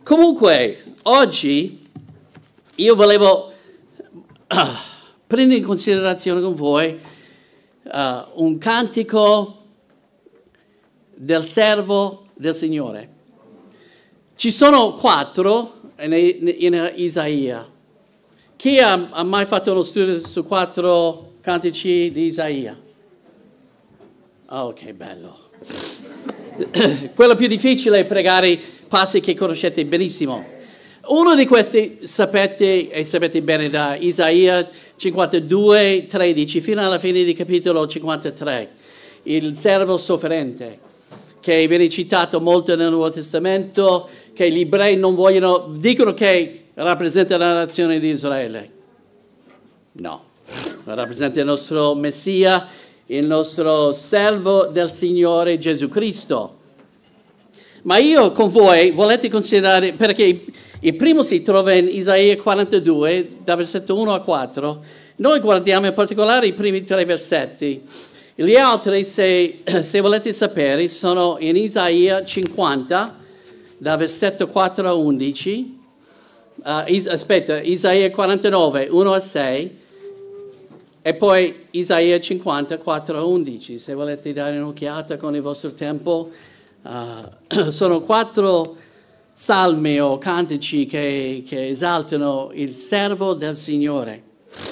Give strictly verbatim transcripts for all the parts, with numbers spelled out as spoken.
Comunque, oggi io volevo uh, prendere in considerazione con voi uh, un cantico del servo del Signore. Ci sono quattro in, in Isaia. Chi ha, ha mai fatto uno studio su quattro cantici di Isaia? Oh, che bello. Quello più difficile è pregare i passi che conoscete benissimo. Uno di questi sapete, e sapete bene, da Isaia cinquantadue, tredici, fino alla fine di capitolo cinquantatré. Il servo sofferente, che viene citato molto nel Nuovo Testamento, che gli ebrei non vogliono, dicono che rappresenta la nazione di Israele. No, rappresenta il nostro Messia, il nostro servo del Signore Gesù Cristo. Ma io con voi volete considerare, perché il primo si trova in Isaia quarantadue, da versetto uno a quattro, noi guardiamo in particolare i primi tre versetti. Gli altri, se, se volete sapere, sono in Isaia cinquanta, da versetto quattro a undici, uh, is, aspetta, Isaia quarantanove, uno a sei, e poi Isaia cinquanta, quattro a undici, se volete dare un'occhiata con il vostro tempo. Uh, sono quattro salmi o cantici che, che esaltano il servo del Signore.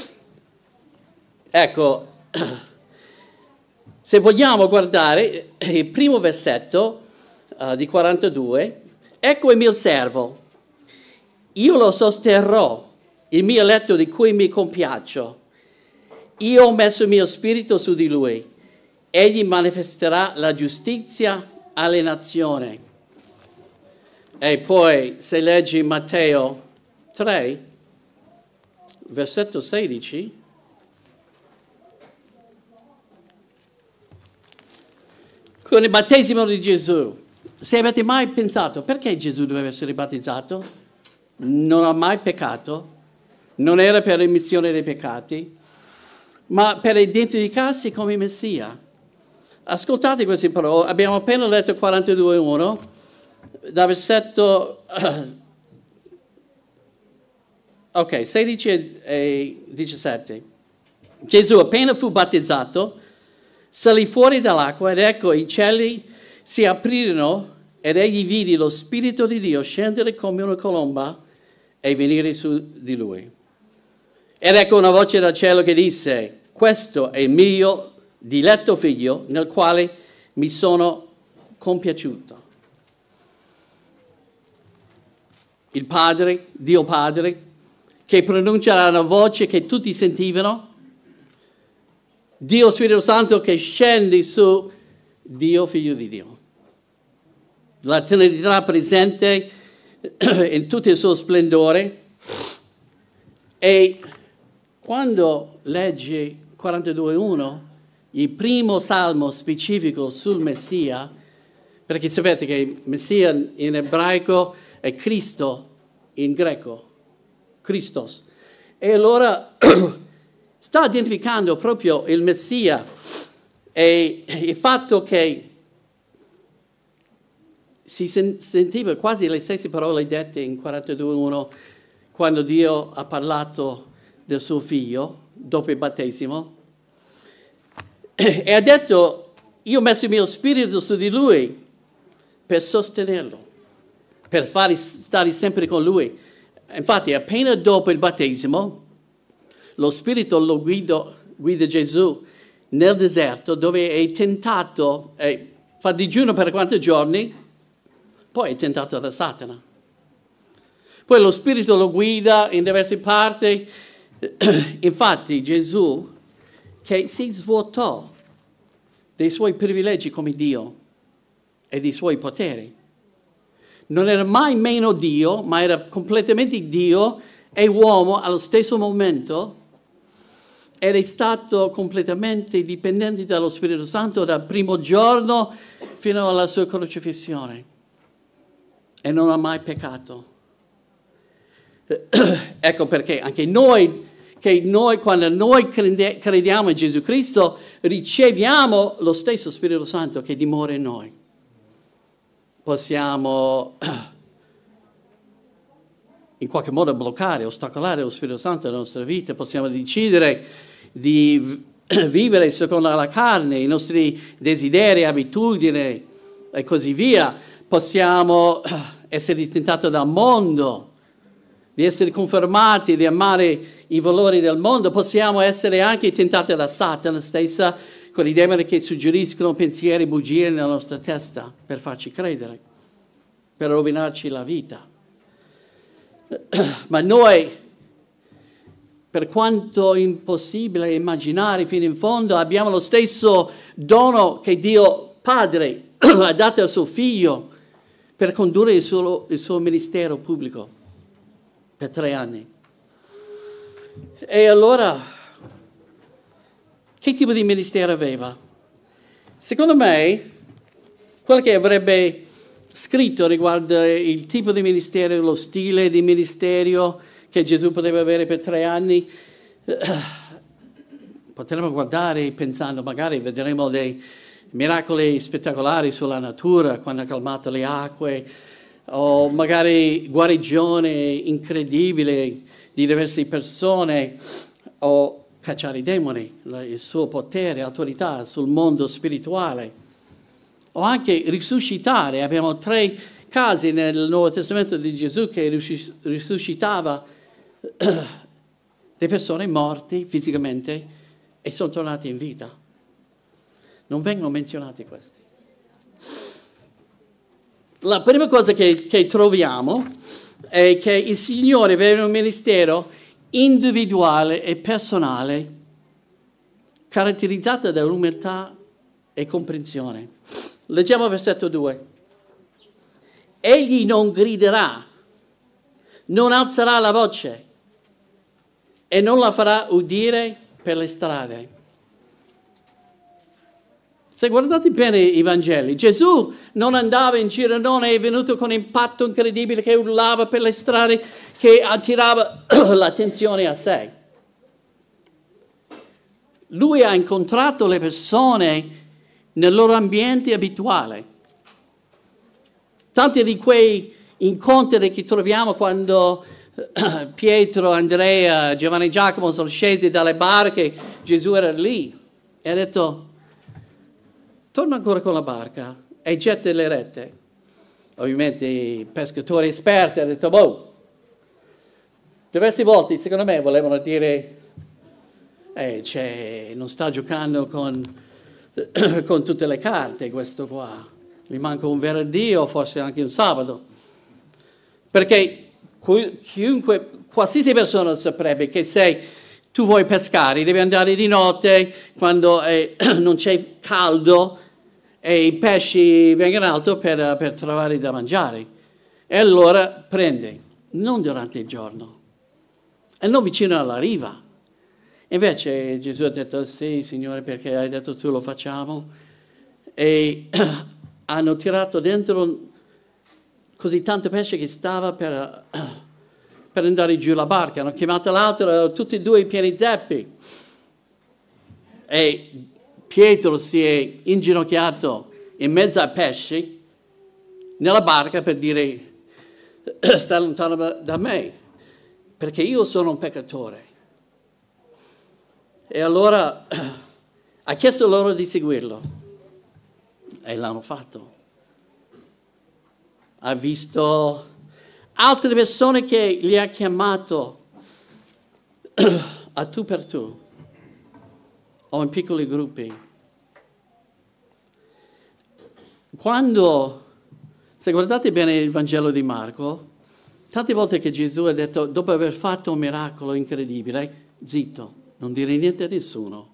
Ecco, se vogliamo guardare il primo versetto uh, di quarantadue, ecco il mio servo, io lo sosterrò, il mio eletto di cui mi compiaccio. Io ho messo il mio spirito su di lui, egli manifesterà la giustizia alle nazioni. E poi, se leggi Matteo tre, versetto sedici, con il battesimo di Gesù, se avete mai pensato perché Gesù doveva essere battezzato? Non ha mai peccato, non era per remissione dei peccati, ma per identificarsi come Messia. Ascoltate queste parole, abbiamo appena letto quarantadue uno, da versetto uh, ok, sedici e diciassette. Gesù appena fu battezzato, salì fuori dall'acqua ed ecco i cieli si aprirono ed egli vide lo Spirito di Dio scendere come una colomba e venire su di lui. Ed ecco una voce dal cielo che disse: questo è il mio diletto figlio nel quale mi sono compiaciuto. Il Padre, Dio Padre, che pronuncia una voce che tutti sentivano, Dio Spirito Santo che scende su Dio Figlio di Dio. La Trinità presente in tutto il suo splendore. E quando leggi quarantadue uno, il primo salmo specifico sul Messia, perché sapete che Messia in ebraico è Cristo in greco, Christos. E allora sta identificando proprio il Messia e il fatto che si sentiva quasi le stesse parole dette in quarantadue uno quando Dio ha parlato del suo figlio dopo il battesimo. E ha detto: io ho messo il mio spirito su di lui per sostenerlo, per farli stare sempre con lui. Infatti appena dopo il battesimo lo spirito lo guida, guida Gesù nel deserto, dove è tentato, eh, fa digiuno per quanti giorni, poi è tentato da Satana. Poi lo spirito lo guida in diverse parti. Infatti Gesù, che si svuotò dei suoi privilegi come Dio e dei suoi poteri, non era mai meno Dio, ma era completamente Dio e uomo allo stesso momento, ed è stato completamente dipendente dallo Spirito Santo dal primo giorno fino alla sua crocifissione, e non ha mai peccato. Ecco perché anche noi, che noi, quando noi crediamo in Gesù Cristo, riceviamo lo stesso Spirito Santo che dimora in noi. Possiamo in qualche modo bloccare, ostacolare lo Spirito Santo nella nostra vita, possiamo decidere di vivere secondo la carne, i nostri desideri, abitudini e così via. Possiamo essere tentati dal mondo, di essere confermati, di amare i valori del mondo. Possiamo essere anche tentati da Satana stessa, con i demoni che suggeriscono pensieri, bugie nella nostra testa per farci credere, per rovinarci la vita. Ma noi, per quanto impossibile immaginare fino in fondo, abbiamo lo stesso dono che Dio Padre ha dato al suo Figlio per condurre il suo, il suo ministero pubblico per tre anni. E allora, che tipo di ministero aveva? Secondo me, quello che avrebbe scritto riguardo il tipo di ministero, lo stile di ministero che Gesù poteva avere per tre anni, potremmo guardare pensando, magari vedremo dei miracoli spettacolari sulla natura, quando ha calmato le acque, o magari guarigione incredibile di diverse persone, o cacciare i demoni, il suo potere, autorità sul mondo spirituale. O anche risuscitare. Abbiamo tre casi nel Nuovo Testamento di Gesù che risuscitava le persone morte fisicamente e sono tornate in vita. Non vengono menzionati questi. La prima cosa che, che troviamo è che il Signore aveva un ministero individuale e personale caratterizzato da umiltà e comprensione. Leggiamo versetto due. Egli non griderà, non alzerà la voce e non la farà udire per le strade. Se guardate bene i Vangeli, Gesù non andava in giro, non è venuto con impatto incredibile che urlava per le strade, che attirava l'attenzione a sé. Lui ha incontrato le persone nel loro ambiente abituale. Tanti di quei incontri che troviamo quando Pietro, Andrea, Giovanni e Giacomo sono scesi dalle barche, Gesù era lì e ha detto: torna ancora con la barca e getta le rette. Ovviamente i pescatori esperti hanno detto: boh. Diverse volte, secondo me, volevano dire: eh, cioè, non sta giocando con, con tutte le carte questo qua. Gli manca un venerdì o forse anche un sabato. Perché chiunque, qualsiasi persona saprebbe che se tu vuoi pescare devi andare di notte quando eh, non c'è caldo e i pesci vengono alto per, per trovare da mangiare. E allora prendi, non durante il giorno, e non vicino alla riva. Invece Gesù ha detto: sì, Signore, perché hai detto tu lo facciamo. E hanno tirato dentro così tanto pesce che stava per, per andare giù la barca. Hanno chiamato l'altro, tutti e due pieni zeppi. E Pietro si è inginocchiato in mezzo ai pesci nella barca per dire: sta lontano da me, perché io sono un peccatore. E allora ha chiesto loro di seguirlo e l'hanno fatto. Ha visto altre persone che li ha chiamato a tu per tu o in piccoli gruppi. Quando, se guardate bene il Vangelo di Marco, tante volte che Gesù ha detto, dopo aver fatto un miracolo incredibile, zitto, non dire niente a nessuno.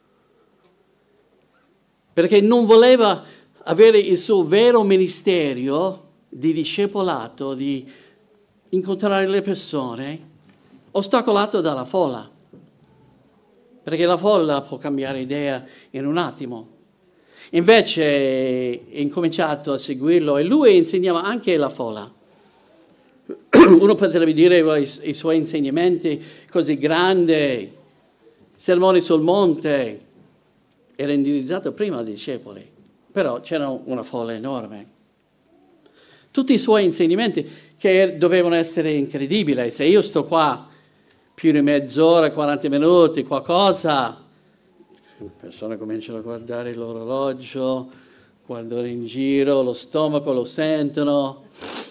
Perché non voleva avere il suo vero ministero di discepolato, di incontrare le persone, ostacolato dalla folla. Perché la folla può cambiare idea in un attimo. Invece è incominciato a seguirlo e lui insegnava anche la folla. Uno potrebbe dire i, i suoi insegnamenti così grandi, sermoni sul monte, era indirizzato prima ai discepoli, però c'era una folla enorme. Tutti i suoi insegnamenti che dovevano essere incredibili. Se io sto qua più di mezz'ora, quaranta minuti, qualcosa, le persone cominciano a guardare l'orologio, guardare in giro, lo stomaco lo sentono.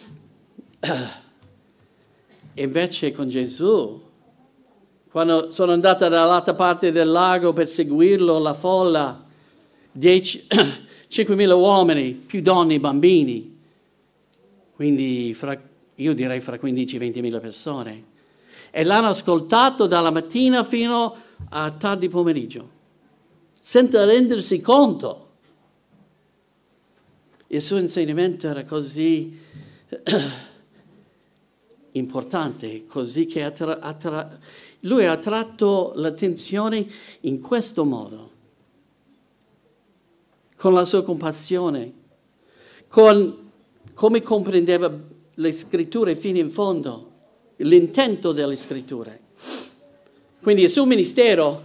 E invece con Gesù, quando sono andata dall'altra parte del lago per seguirlo, la folla, cinquemila uomini, più donne e bambini, quindi fra, io direi fra quindici e ventimila persone, e l'hanno ascoltato dalla mattina fino a tardi pomeriggio, senza rendersi conto. Il suo insegnamento era così importante, così che attra- attra- lui ha attratto l'attenzione in questo modo, con la sua compassione, con come comprendeva le scritture fino in fondo, l'intento delle scritture. Quindi il suo ministero,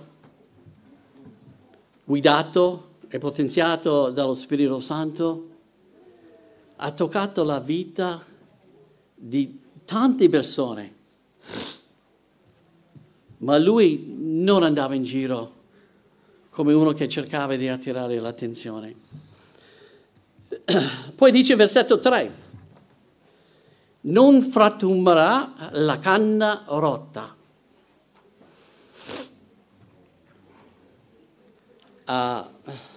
guidato e potenziato dallo Spirito Santo, ha toccato la vita di tante persone, ma lui non andava in giro come uno che cercava di attirare l'attenzione. Poi dice in versetto tre, non frantumerà la canna rotta. Uh,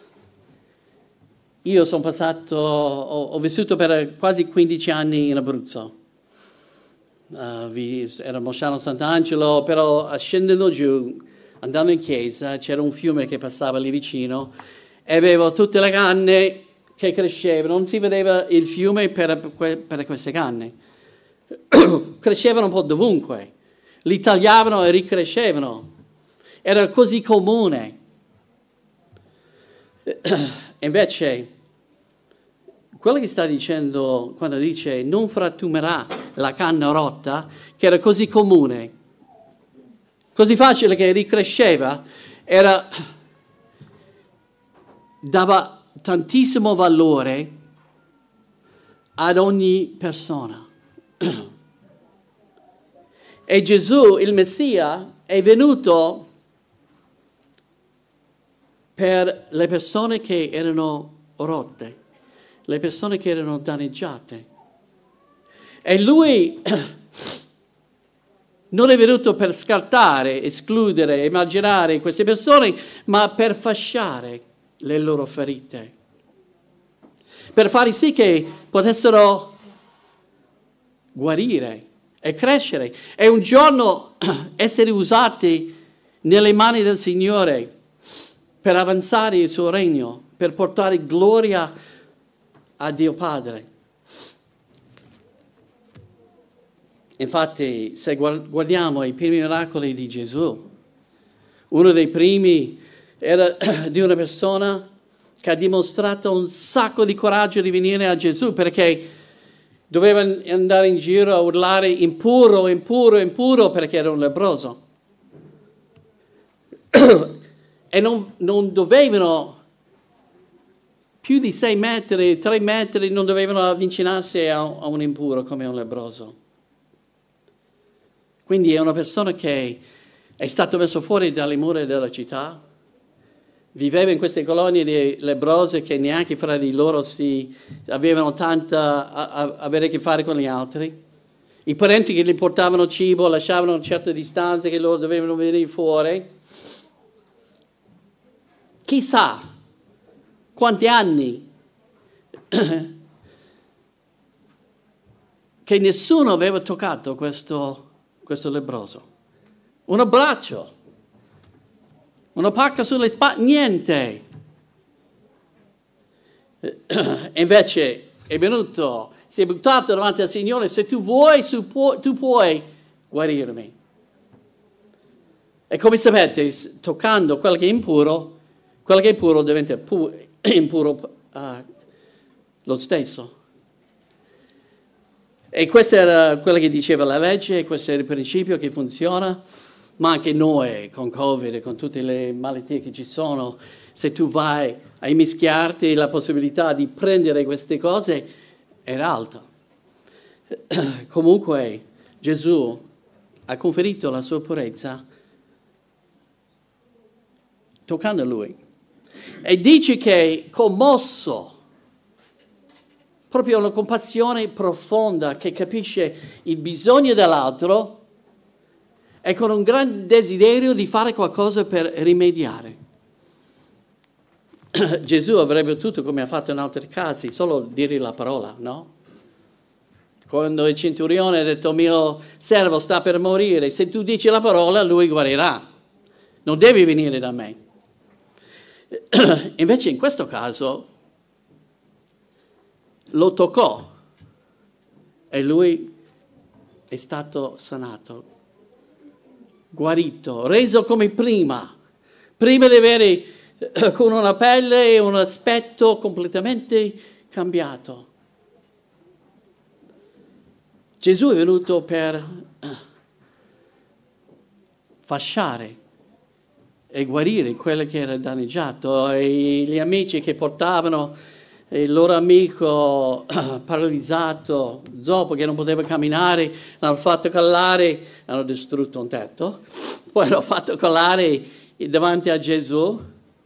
io sono passato, ho, ho vissuto per quasi quindici anni in Abruzzo. Uh, vi, era Mosciano Sant'Angelo, però scendendo giù, andando in chiesa, c'era un fiume che passava lì vicino e avevo tutte le canne che crescevano, non si vedeva il fiume per, per queste canne. Crescevano un po' dovunque, li tagliavano e ricrescevano. Era così comune. Invece, quello che sta dicendo quando dice non frantumerà la canna rotta, che era così comune, così facile che ricresceva, era, dava tantissimo valore ad ogni persona. E Gesù, il Messia, è venuto per le persone che erano rotte, le persone che erano danneggiate. E lui non è venuto per scartare, escludere, emarginare queste persone, ma per fasciare le loro ferite, per fare sì che potessero guarire e crescere e un giorno essere usati nelle mani del Signore per avanzare il suo regno, per portare gloria a Dio Padre. Infatti, se guardiamo i primi miracoli di Gesù, uno dei primi era di una persona che ha dimostrato un sacco di coraggio di venire a Gesù, perché doveva andare in giro a urlare impuro, impuro, impuro, perché era un lebbroso. E non, non dovevano, più di sei metri, tre metri, non dovevano avvicinarsi a, a un impuro come un lebbroso. Quindi è una persona che è stato messo fuori dalle mura della città, viveva in queste colonie di lebrose che neanche fra di loro si avevano tanta a, a, avere a che fare con gli altri. I parenti che gli portavano cibo lasciavano a certe distanze che loro dovevano venire fuori. Chissà quanti anni che nessuno aveva toccato questo, questo lebbroso. Un abbraccio, una pacca sulle spalle, niente. E invece è venuto, si è buttato davanti al Signore, se tu vuoi, tu puoi, tu puoi guarirmi. E come sapete, toccando quello che è impuro, quello che è puro diventa pu- impuro uh, lo stesso. E questo era quello che diceva la legge, questo era il principio che funziona, ma anche noi con Covid e con tutte le malattie che ci sono, se tu vai a immischiarti, la possibilità di prendere queste cose era alta. Comunque Gesù ha conferito la sua purezza toccando lui. E dice che commosso, proprio una compassione profonda che capisce il bisogno dell'altro e con un gran desiderio di fare qualcosa per rimediare. Gesù avrebbe potuto, come ha fatto in altri casi, solo dire la parola, no? Quando il centurione ha detto mio servo sta per morire, se tu dici la parola lui guarirà, non devi venire da me. Invece in questo caso lo toccò e lui è stato sanato, guarito, reso come prima, prima di avere con una pelle e un aspetto completamente cambiato. Gesù è venuto per fasciare e guarire quello che era danneggiato, e gli amici che portavano il loro amico paralizzato, zoppo che non poteva camminare, l'hanno fatto calare, hanno distrutto un tetto, poi l'hanno fatto calare davanti a Gesù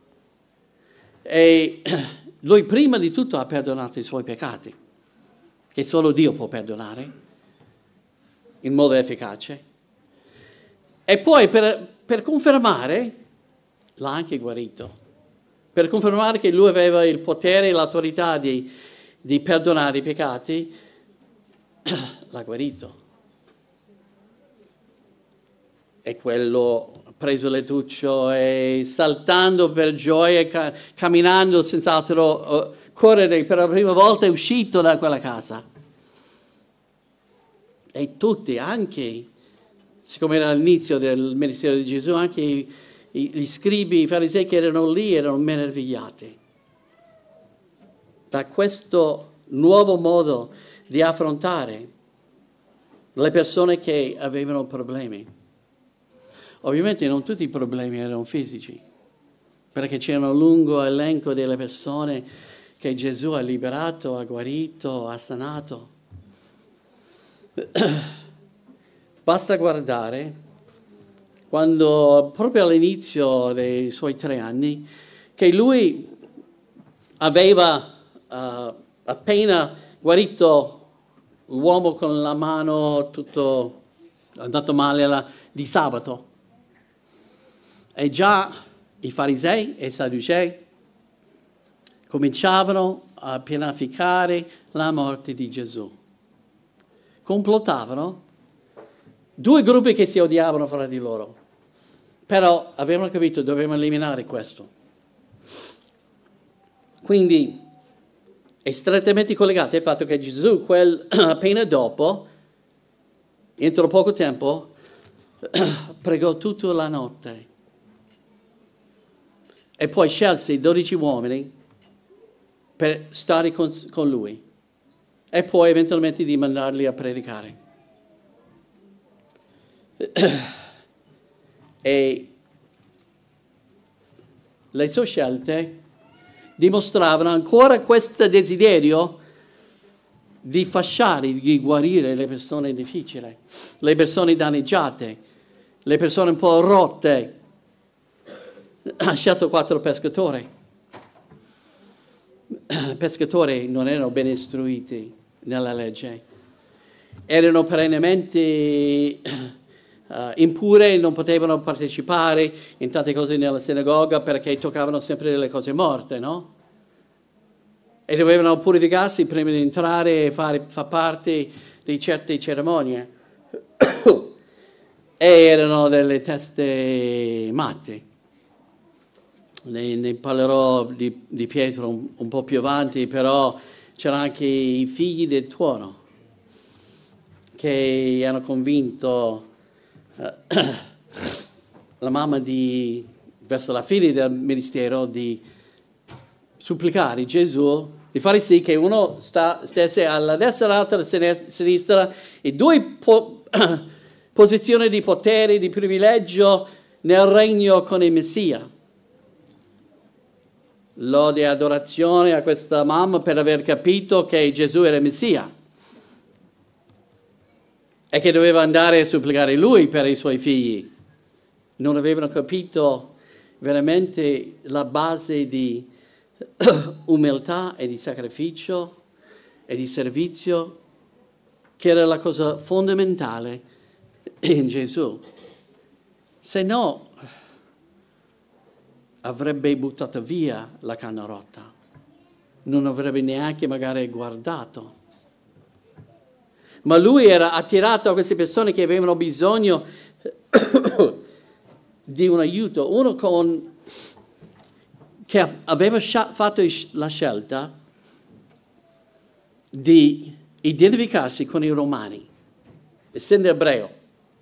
e lui prima di tutto ha perdonato i suoi peccati, che solo Dio può perdonare in modo efficace, e poi per, per confermare l'ha anche guarito, per confermare che lui aveva il potere e l'autorità di, di perdonare i peccati, l'ha guarito. E quello ha preso il lettuccio e saltando per gioia, ca- camminando senz'altro, uh, correre per la prima volta è uscito da quella casa. E tutti, anche, siccome era all'inizio del ministero di Gesù, anche i, i, gli scribi, i farisei che erano lì erano meravigliati da questo nuovo modo di affrontare le persone che avevano problemi. Ovviamente non tutti i problemi erano fisici, perché c'era un lungo elenco delle persone che Gesù ha liberato, ha guarito, ha sanato. Basta guardare quando, proprio all'inizio dei suoi tre anni, che lui aveva uh, appena guarito l'uomo con la mano tutto andato male la, di sabato. E già i farisei e i sadducei cominciavano a pianificare la morte di Gesù. Complottavano, due gruppi che si odiavano fra di loro, però avevano capito che dovevano eliminare questo. Quindi è strettamente collegato al fatto che Gesù, quel, appena dopo, entro poco tempo, pregò tutta la notte e poi scelse i dodici uomini per stare con, con lui e poi eventualmente di mandarli a predicare. E le sue scelte dimostravano ancora questo desiderio di fasciare, di guarire le persone difficili, le persone danneggiate, le persone un po' rotte. Ha scelto quattro pescatori. Pescatori non erano ben istruiti nella legge, erano perennemente uh, impure, non potevano partecipare in tante cose nella sinagoga perché toccavano sempre delle cose morte, no? E dovevano purificarsi prima di entrare e fare fa parte di certe cerimonie. E erano delle teste matte. Ne, ne parlerò di, di Pietro un, un po' più avanti, però c'erano anche i figli del tuono che hanno convinto uh, la mamma di, verso la fine del ministero, di supplicare Gesù di fare sì che uno sta, stesse alla destra e l'altra alla sinistra, e due po- posizioni di potere, di privilegio nel regno con il Messia. Lode e adorazione a questa mamma per aver capito che Gesù era il Messia. e che doveva andare a supplicare lui per i suoi figli. Non avevano capito veramente la base di umiltà e di sacrificio e di servizio, che era la cosa fondamentale in Gesù. Se no, avrebbe buttato via la canna rotta, non avrebbe neanche magari guardato. Ma lui era attirato a queste persone che avevano bisogno di un aiuto, uno con, che aveva fatto la scelta di identificarsi con i romani, essendo ebreo,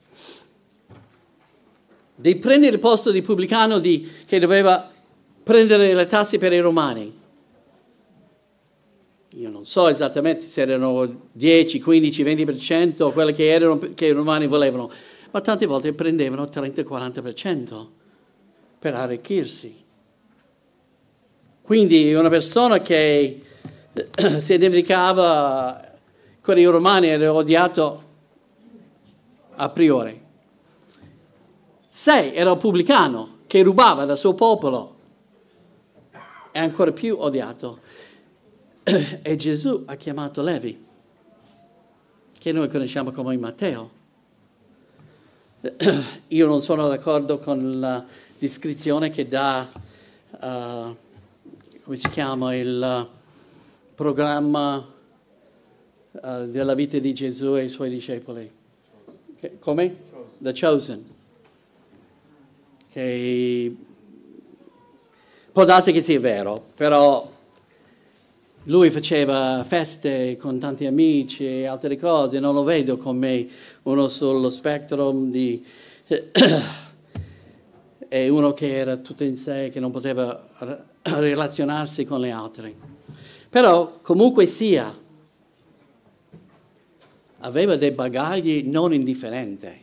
di prendere il posto di pubblicano di, che doveva prendere le tasse per i romani. Io non so esattamente se erano dieci, quindici, venti per cento quello che, erano, che i romani volevano, ma tante volte prendevano trenta quaranta per cento per arricchirsi. Quindi una persona che si identificava con i romani era odiato a priori. Se era un pubblicano che rubava dal suo popolo, è ancora più odiato. E Gesù ha chiamato Levi, che noi conosciamo come Matteo. Io non sono d'accordo con la descrizione che dà, uh, come si chiama, il programma uh, della vita di Gesù e i suoi discepoli. Come? The Chosen. Che può darsi che sia vero, però lui faceva feste con tanti amici e altre cose, non lo vedo come uno sullo spectrum di e uno che era tutto in sé, che non poteva relazionarsi con le altre. Però comunque sia, aveva dei bagagli non indifferenti.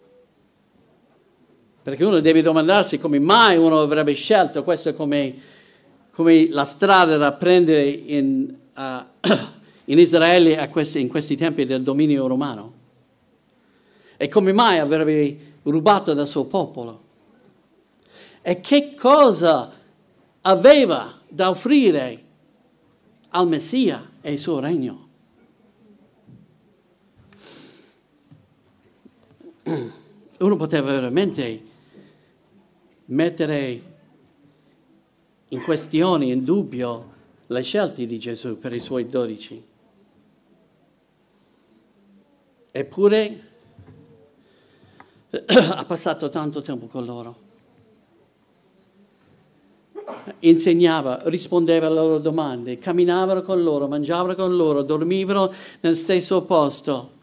Perché uno deve domandarsi come mai uno avrebbe scelto questo come, come la strada da prendere in, uh, in Israele a questi, in questi tempi del dominio romano. E come mai avrebbe rubato dal suo popolo. E che cosa aveva da offrire al Messia e il suo regno. Uno poteva veramente mettere in questione, in dubbio, le scelte di Gesù per i suoi dodici. Eppure ha passato tanto tempo con loro. Insegnava, rispondeva alle loro domande, camminavano con loro, mangiavano con loro, dormivano nel stesso posto.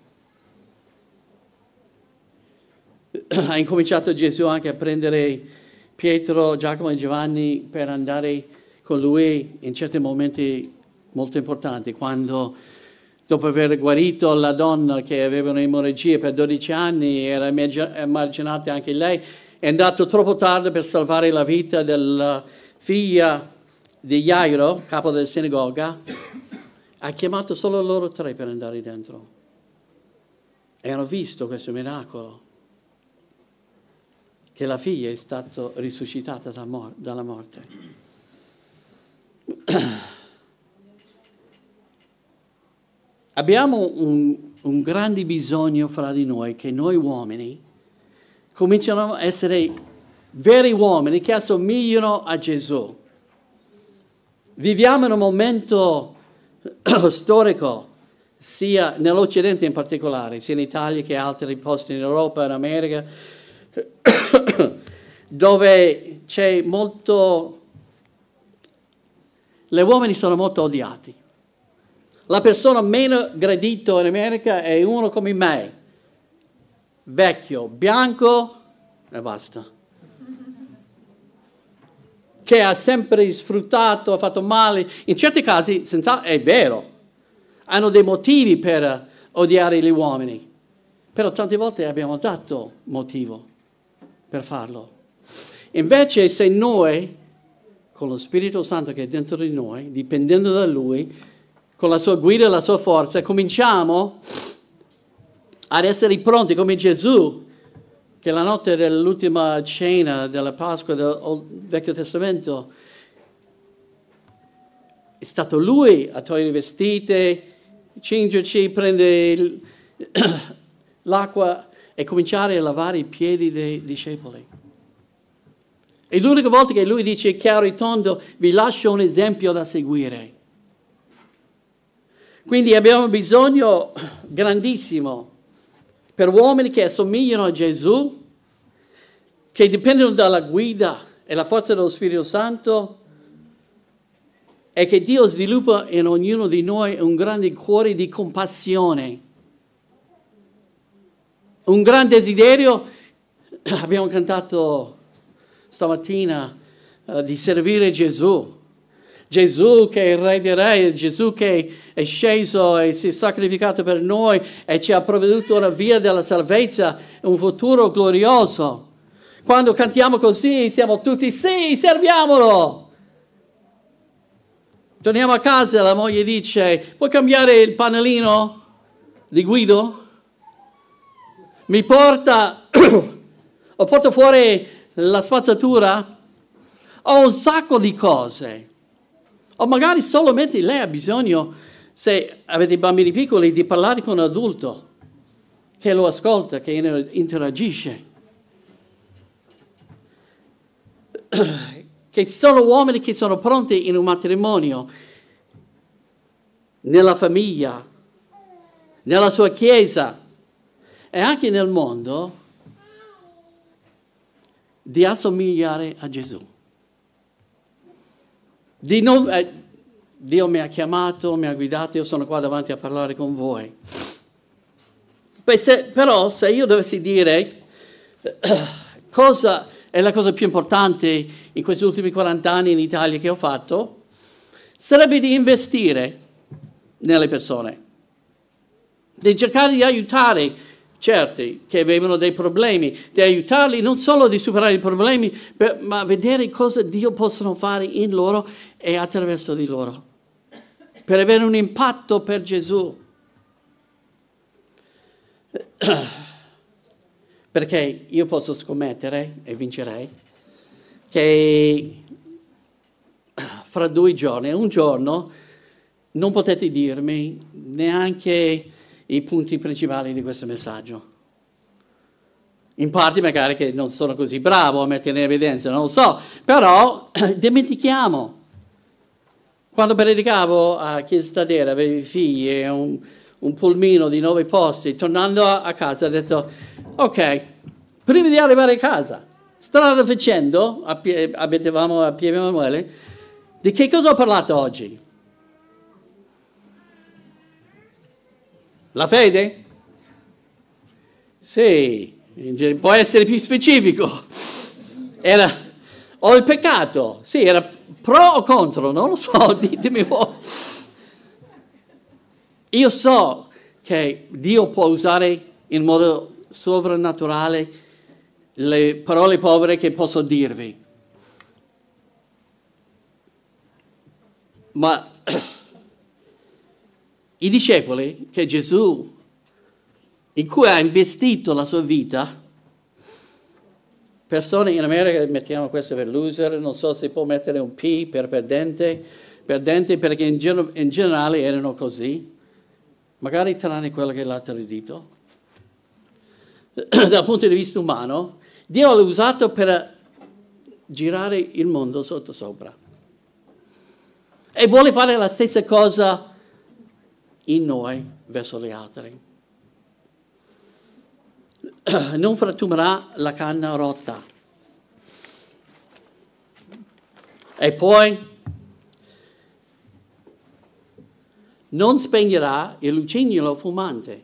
Ha incominciato Gesù anche a prendere Pietro, Giacomo e Giovanni per andare con lui in certi momenti molto importanti, quando dopo aver guarito la donna che aveva un'emorragia per dodici anni, era emarginata anche lei, è andato troppo tardi per salvare la vita della figlia di Jairo, capo della sinagoga, ha chiamato solo loro tre per andare dentro. E hanno visto questo miracolo, che la figlia è stata risuscitata da mor- dalla morte. Abbiamo un, un grande bisogno fra di noi, che noi uomini cominciano a essere veri uomini che assomigliano a Gesù. Viviamo in un momento storico, sia nell'Occidente in particolare, sia in Italia che in altri posti in Europa, in America, dove c'è molto, gli uomini sono molto odiati. La persona meno gradita in America è uno come me, vecchio, bianco e basta, che ha sempre sfruttato, ha fatto male. In certi casi, senza, è vero, hanno dei motivi per odiare gli uomini, però tante volte abbiamo dato motivo per farlo. Invece se noi, con lo Spirito Santo che è dentro di noi, dipendendo da Lui, con la sua guida e la sua forza, cominciamo ad essere pronti come Gesù, che la notte dell'ultima cena della Pasqua del Vecchio Testamento è stato lui a togliere i vestiti, cingerci, prendere l'acqua e cominciare a lavare i piedi dei discepoli. È l'unica volta che lui dice chiaro e tondo: vi lascio un esempio da seguire. Quindi abbiamo bisogno grandissimo per uomini che assomigliano a Gesù, che dipendono dalla guida e la forza dello Spirito Santo, e che Dio sviluppa in ognuno di noi un grande cuore di compassione, un gran desiderio. Abbiamo cantato stamattina uh, di servire Gesù. Gesù che è il Re dei Re, Gesù che è sceso e si è sacrificato per noi e ci ha provveduto una via della salvezza, un futuro glorioso. Quando cantiamo così siamo tutti: sì, serviamolo! Torniamo a casa, la moglie dice: puoi cambiare il pannellino di Guido? Mi porta, o porto fuori la spazzatura? Ho un sacco di cose. O magari solamente lei ha bisogno, se avete bambini piccoli, di parlare con un adulto che lo ascolta, che interagisce. Che sono uomini che sono pronti in un matrimonio, nella famiglia, nella sua chiesa e anche nel mondo, di assomigliare a Gesù. Di non, eh, Dio mi ha chiamato, mi ha guidato, io sono qua davanti a parlare con voi. Beh, se, però se io dovessi dire cosa è la cosa più importante in questi ultimi quaranta anni in Italia che ho fatto, sarebbe di investire nelle persone, di cercare di aiutare certi che avevano dei problemi, di aiutarli non solo di superare i problemi, per, ma vedere cosa Dio possono fare in loro e attraverso di loro, per avere un impatto per Gesù. Perché io posso scommettere, e vincerei, che fra due giorni, un giorno, non potete dirmi neanche i punti principali di questo messaggio. In parte magari che non sono così bravo a mettere in evidenza, non lo so, però dimentichiamo. Quando predicavo a Chiesa Stadera, avevo figli e un, un pulmino di nove posti, tornando a, a casa ho detto: ok, prima di arrivare a casa, strada facendo, abitavamo a Pieve Emanuele, di che cosa ho parlato oggi? La fede? Sì, può essere più specifico. Era, o il peccato? Sì, era pro o contro? Non lo so, ditemi voi. Io so che Dio può usare in modo sovrannaturale le parole povere che posso dirvi. Ma i discepoli che Gesù, in cui ha investito la sua vita, persone in America mettiamo questo per loser, non so se può mettere un P per perdente, perdente perché in, gen- in generale erano così, magari tranne quello che l'ha tradito. Dal punto di vista umano, Dio l'ha usato per girare il mondo sotto sopra. E vuole fare la stessa cosa in noi verso gli altri. Non frantumerà la canna rotta. E poi non spegnerà il lucignolo fumante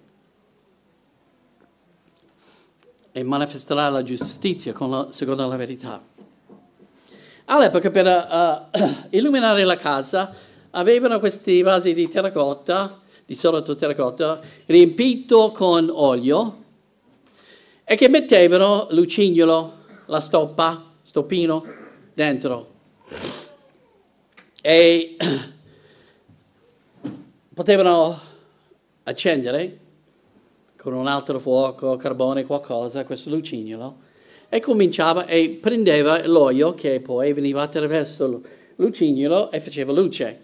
e manifesterà la giustizia con la, secondo la verità. All'epoca per uh, illuminare la casa avevano questi vasi di terracotta, di solito terracotta, riempito con olio e che mettevano lucignolo, la stoppa, stoppino, dentro. E potevano accendere con un altro fuoco, carbone, qualcosa, questo lucignolo, e cominciava e prendeva l'olio che poi veniva attraverso il lucignolo e faceva luce.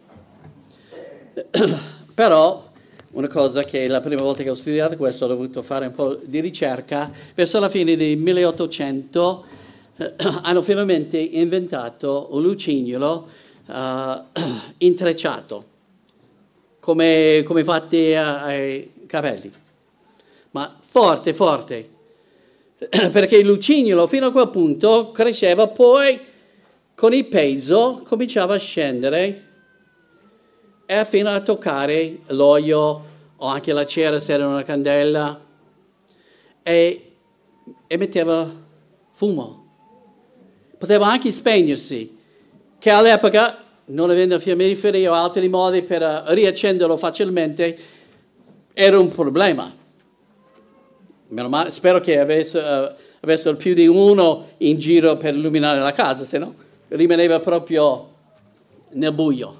Però una cosa che la prima volta che ho studiato questo ho dovuto fare un po' di ricerca, verso la fine del milleottocento eh, hanno finalmente inventato un lucignolo uh, intrecciato, come, come fatti ai capelli, ma forte, forte, perché il lucignolo fino a quel punto cresceva, poi con il peso cominciava a scendere e fino a toccare l'olio o anche la cera se era una candela e emetteva fumo. Poteva anche spegnersi, che all'epoca, non avendo fiammiferi o altri modi per riaccenderlo facilmente, era un problema. Meno male, spero che avessero, uh, avessero più di uno in giro per illuminare la casa, se no rimaneva proprio nel buio.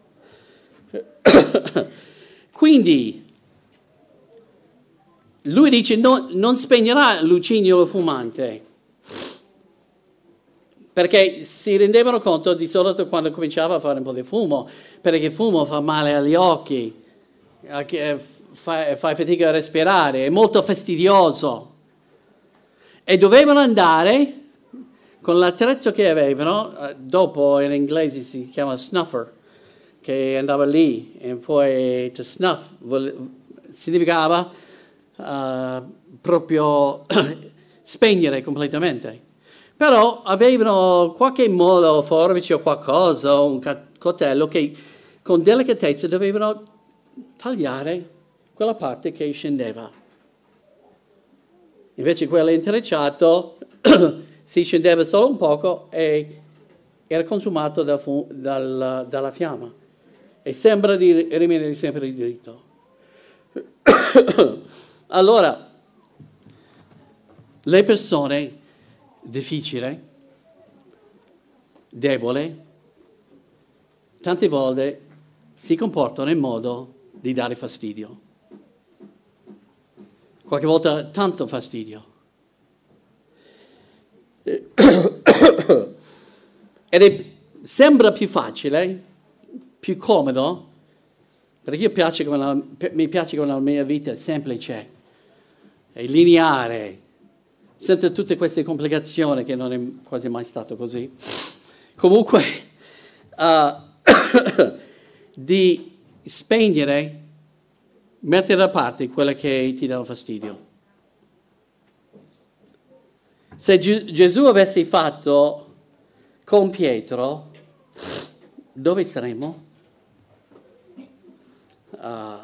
Quindi lui dice no, non spegnerà il lucignolo fumante, perché si rendevano conto di solito quando cominciava a fare un po' di fumo, perché il fumo fa male agli occhi, fa, fa fatica a respirare, è molto fastidioso, e dovevano andare con l'attrezzo che avevano, dopo in inglese si chiama snuffer, che andava lì e poi to snuff significava uh, proprio spegnere completamente. Però avevano qualche modo, forbice o qualcosa, un coltello che con delicatezza dovevano tagliare quella parte che scendeva. Invece quello intrecciato si scendeva solo un poco e era consumato da fu- dal, dalla fiamma. E sembra di rimanere sempre diritto. Allora, le persone difficili, deboli, tante volte si comportano in modo di dare fastidio. Qualche volta tanto fastidio. Ed è, sembra più facile, più comodo, perché io piace come la, mi piace come la mia vita è semplice, è lineare, senza tutte queste complicazioni che non è quasi mai stato così. Comunque, uh, di spegnere, mettere da parte quelle che ti danno fastidio. Se G- Gesù avesse fatto con Pietro, dove saremmo? Uh,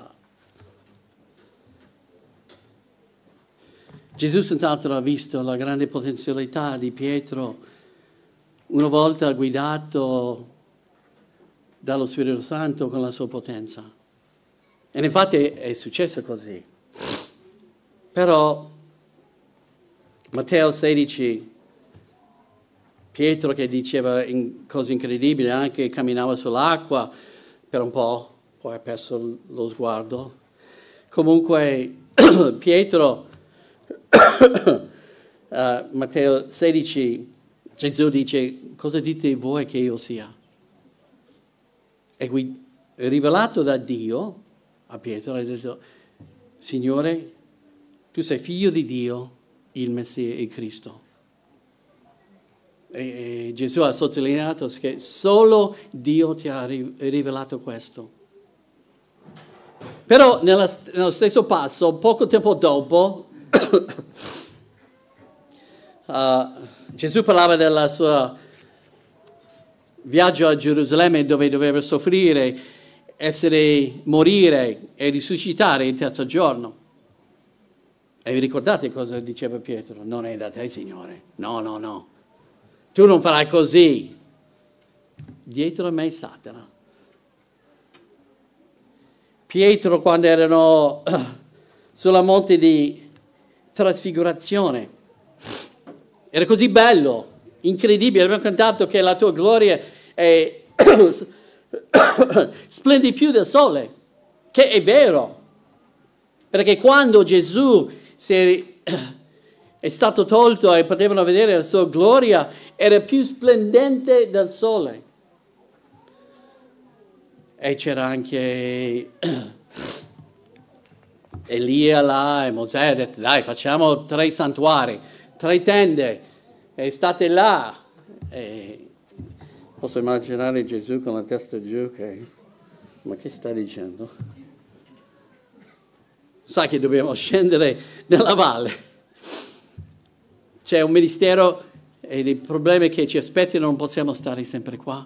Gesù senz'altro ha visto la grande potenzialità di Pietro, una volta guidato dallo Spirito Santo con la sua potenza. E infatti è successo così. Però Matteo sedici, Pietro che diceva in cose incredibili, anche camminava sull'acqua per un po', poi ha perso lo sguardo. Comunque Pietro, uh, Matteo sedici, Gesù dice, cosa dite voi che io sia? E qui, rivelato da Dio a Pietro, ha detto, Signore, tu sei figlio di Dio, il Messia, il Cristo. E, e Gesù ha sottolineato che solo Dio ti ha rivelato questo. Però nella, nello stesso passo, poco tempo dopo, uh, Gesù parlava del suo viaggio a Gerusalemme dove doveva soffrire, essere, morire e risuscitare il terzo giorno. E vi ricordate cosa diceva Pietro? Non è da te, Signore. No, no, no. Tu non farai così. Dietro a me Satana. Pietro, quando erano uh, sulla monte di trasfigurazione, era così bello, incredibile. Abbiamo cantato che la tua gloria è splendi più del sole, che è vero. Perché quando Gesù se è stato tolto e potevano vedere la sua gloria, era più splendente del sole. E c'era anche Elia là, e Mosè ha detto, dai, facciamo tre santuari, tre tende, e state là. E posso immaginare Gesù con la testa giù, che, ma che sta dicendo? Sa che dobbiamo scendere nella valle. C'è un ministero e dei problemi che ci aspettano, non possiamo stare sempre qua.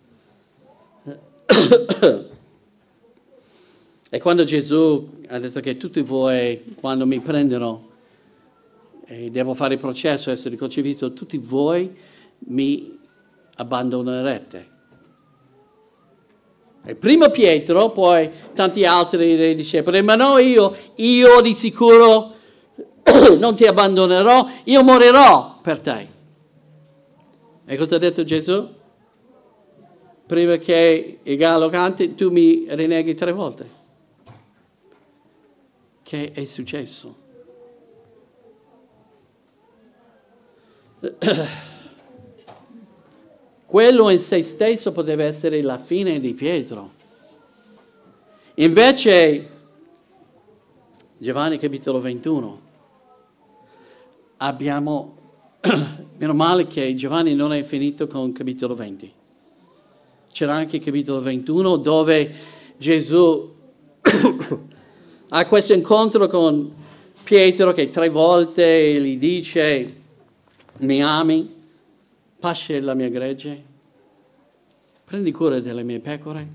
E quando Gesù ha detto che tutti voi, quando mi prendono e devo fare il processo, essere concepito, tutti voi mi abbandonerete. E prima Pietro, poi tanti altri dei discepoli, ma no, io, io di sicuro non ti abbandonerò, io morirò per te. E cosa ha detto Gesù? Prima che il gallo canti, tu mi rinneghi tre volte. Che è successo? Quello in se stesso poteva essere la fine di Pietro. Invece, Giovanni capitolo ventuno, abbiamo, meno male che Giovanni non è finito con capitolo venti. C'era anche il capitolo ventuno dove Gesù ha questo incontro con Pietro che tre volte gli dice, mi ami? Pasce la mia gregge, prendi cura delle mie pecore.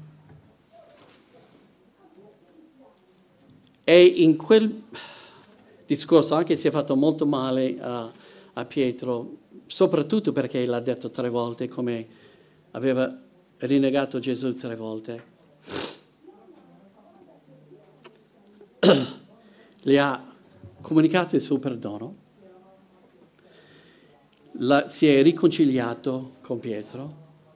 E in quel discorso, anche se ha fatto molto male a, a Pietro, soprattutto perché l'ha detto tre volte, come aveva rinnegato Gesù tre volte, le ha comunicato il suo perdono. La, si è riconciliato con Pietro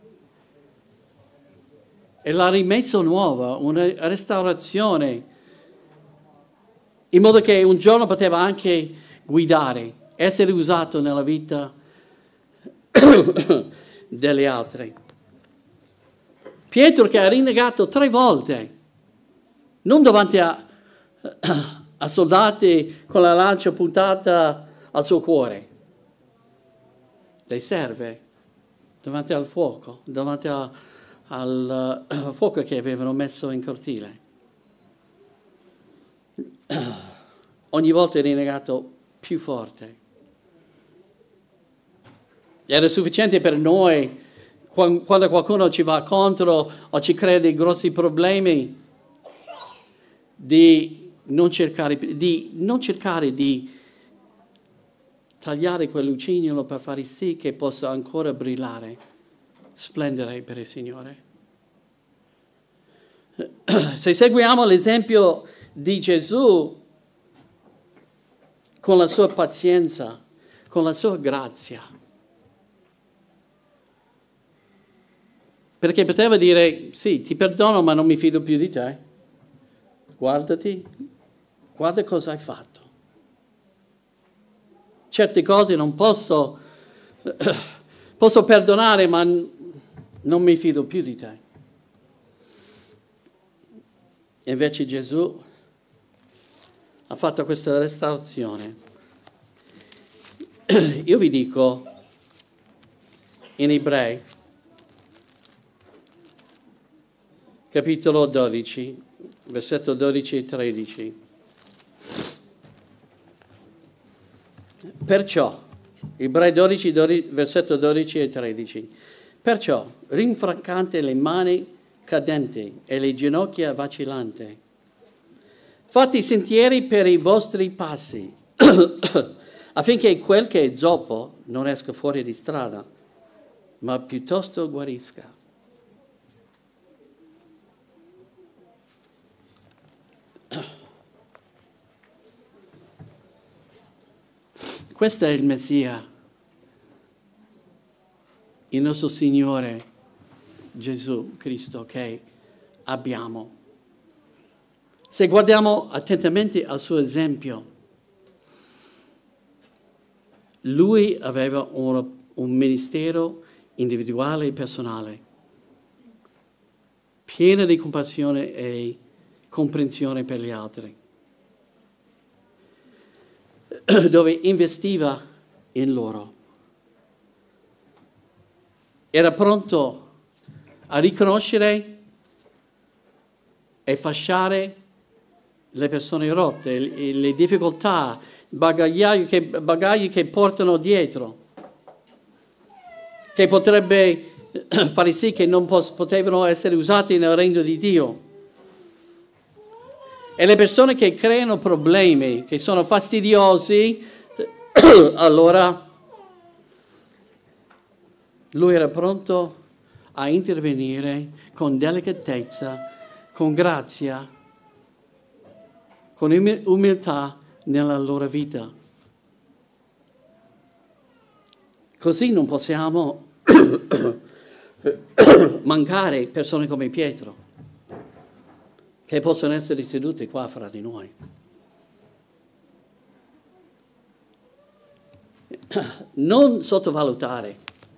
e l'ha rimesso nuova, una restaurazione, in modo che un giorno poteva anche guidare, essere usato nella vita delle altre. Pietro che ha rinnegato tre volte, non davanti a, a soldati con la lancia puntata al suo cuore, le serve davanti al fuoco, davanti a, al uh, fuoco che avevano messo in cortile. Ogni volta è rinnegato più forte. Era sufficiente per noi, quando qualcuno ci va contro o ci crea dei grossi problemi, di non cercare di, non cercare di tagliare quel lucignolo per fare sì che possa ancora brillare, splendere per il Signore. Se seguiamo l'esempio di Gesù con la sua pazienza, con la sua grazia, perché poteva dire, sì, ti perdono ma non mi fido più di te, guardati, guarda cosa hai fatto. Certe cose non posso, posso perdonare, ma non mi fido più di te. E invece Gesù ha fatto questa restaurazione. Io vi dico, in Ebrei, capitolo dodici, versetto dodici e tredici. Perciò, Ebrei dodici, dodici, versetto dodici e tredici, perciò, rinfrancate le mani cadenti e le ginocchia vacillanti, fate i sentieri per i vostri passi, affinché quel che è zoppo non esca fuori di strada, ma piuttosto guarisca. Questo è il Messia, il nostro Signore Gesù Cristo che abbiamo. Se guardiamo attentamente al suo esempio, lui aveva un, un ministero individuale e personale, pieno di compassione e comprensione per gli altri, dove investiva in loro. Era pronto a riconoscere e fasciare le persone rotte, le, le difficoltà, bagagli che, bagagli che portano dietro, che potrebbe fare sì che non potevano essere usati nel regno di Dio. E le persone che creano problemi, che sono fastidiosi, allora lui era pronto a intervenire con delicatezza, con grazia, con umiltà nella loro vita. Così non possiamo mancare persone come Pietro, che possono essere sedute qua fra di noi. Non sottovalutare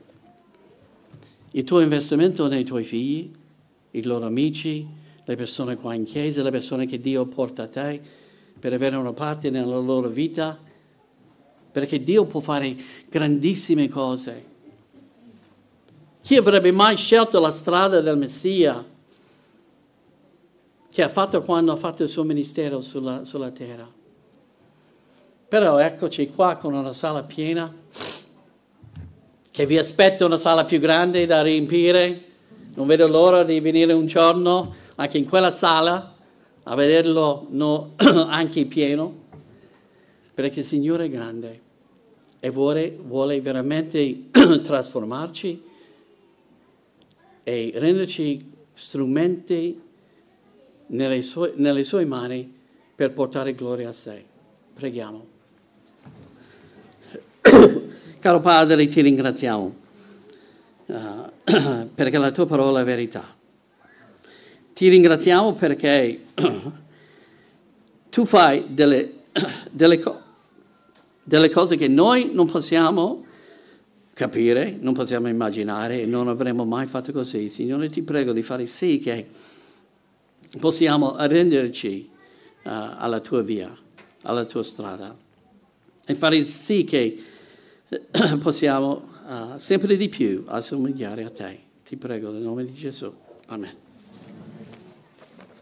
il tuo investimento nei tuoi figli, i loro amici, le persone qua in chiesa, le persone che Dio porta a te per avere una parte nella loro vita, perché Dio può fare grandissime cose. Chi avrebbe mai scelto la strada del Messia che ha fatto quando ha fatto il suo ministero sulla, sulla terra? Però eccoci qua con una sala piena, che vi aspetta una sala più grande da riempire. Non vedo l'ora di venire un giorno anche in quella sala a vederlo no, anche pieno, perché il Signore è grande e vuole, vuole veramente trasformarci e renderci strumenti nelle sue, nelle sue mani per portare gloria a sé. Preghiamo. Caro Padre, ti ringraziamo uh, perché la tua parola è verità. Ti ringraziamo perché tu fai delle, delle, co- delle cose che noi non possiamo capire, non possiamo immaginare e non avremmo mai fatto così. Signore, ti prego di fare sì che possiamo arrenderci uh, alla tua via, alla tua strada e fare sì che possiamo uh, sempre di più assomigliare a te. Ti prego nel nome di Gesù. Amen.